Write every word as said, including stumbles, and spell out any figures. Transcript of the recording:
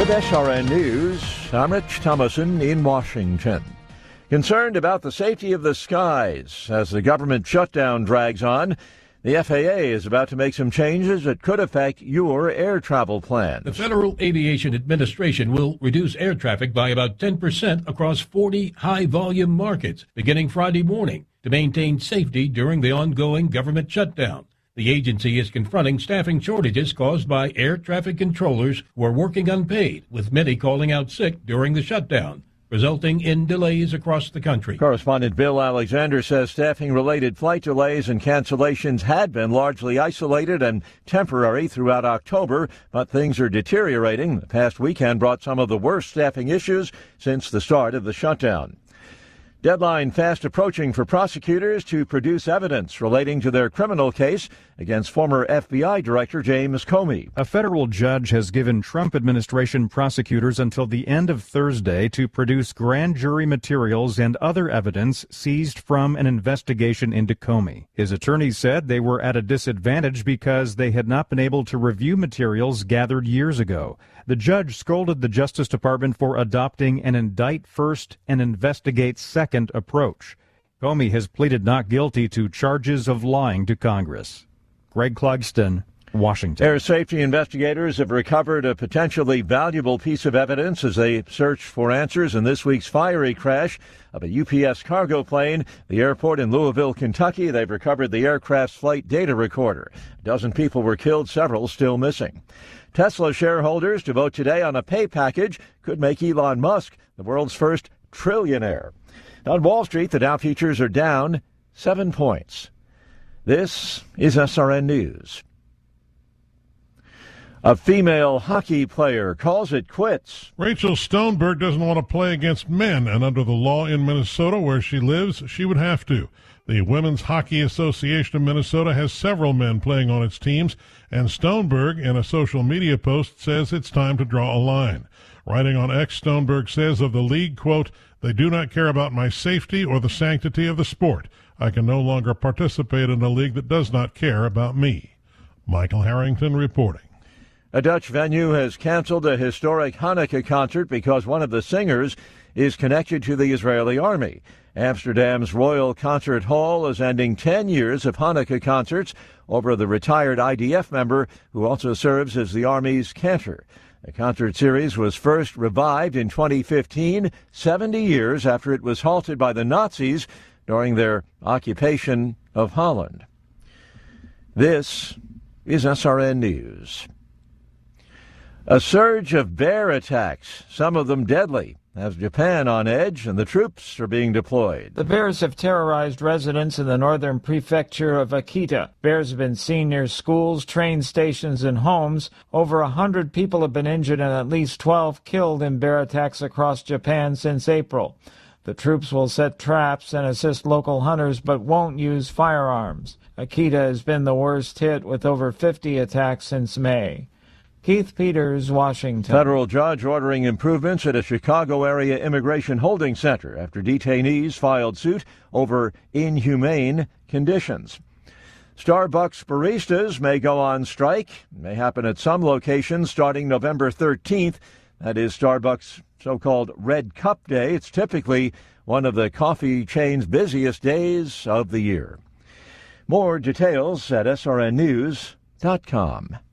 With S R N News, I'm Rich Thomason in Washington. Concerned about the safety of the skies as the government shutdown drags on, the F A A is about to make some changes that could affect your air travel plans. The Federal Aviation Administration will reduce air traffic by about ten percent across forty high-volume markets beginning Friday morning to maintain safety during the ongoing government shutdown. The agency is confronting staffing shortages caused by air traffic controllers who are working unpaid, with many calling out sick during the shutdown, resulting in delays across the country. Correspondent Bill Alexander says staffing-related flight delays and cancellations had been largely isolated and temporary throughout October, but things are deteriorating. The past weekend brought some of the worst staffing issues since the start of the shutdown. Deadline fast approaching for prosecutors to produce evidence relating to their criminal case against former F B I Director James Comey. A federal judge has given Trump administration prosecutors until the end of Thursday to produce grand jury materials and other evidence seized from an investigation into Comey. His attorneys said they were at a disadvantage because they had not been able to review materials gathered years ago. The judge scolded the Justice Department for adopting an indict first and investigate second approach. Comey has pleaded not guilty to charges of lying to Congress. Greg Clugston, Washington. Air safety investigators have recovered a potentially valuable piece of evidence as they search for answers in this week's fiery crash of a U P S cargo plane. The airport in Louisville, Kentucky, they've recovered the aircraft's flight data recorder. A dozen people were killed, several still missing. Tesla shareholders to vote today on a pay package could make Elon Musk the world's first trillionaire. On Wall Street, the Dow futures are down seven points. This is S R N News. A female hockey player calls it quits. Rachel Stoneberg doesn't want to play against men, and under the law in Minnesota where she lives, she would have to. The Women's Hockey Association of Minnesota has several men playing on its teams, and Stoneberg, in a social media post, says it's time to draw a line. Writing on X, Stoneberg says of the league, quote, "They do not care about my safety or the sanctity of the sport. I can no longer participate in a league that does not care about me." Michael Harrington reporting. A Dutch venue has canceled a historic Hanukkah concert because one of the singers is connected to the Israeli army. Amsterdam's Royal Concert Hall is ending ten years of Hanukkah concerts over the retired I D F member who also serves as the Army's cantor. The concert series was first revived in twenty fifteen, seventy years after it was halted by the Nazis during their occupation of Holland. This is S R N News. A surge of bear attacks, some of them deadly, has Japan on edge, and the troops are being deployed. The bears have terrorized residents in the northern prefecture of Akita. Bears have been seen near schools, train stations, and homes. Over a hundred people have been injured and at least twelve killed in bear attacks across Japan since April. The troops will set traps and assist local hunters, but won't use firearms. Akita has been the worst hit, with over fifty attacks since May. Keith Peters, Washington. Federal judge ordering improvements at a Chicago area immigration holding center after detainees filed suit over inhumane conditions. Starbucks baristas may go on strike. It may happen at some locations starting November thirteenth. That is Starbucks' so-called Red Cup Day. It's typically one of the coffee chain's busiest days of the year. More details at S R N news dot com.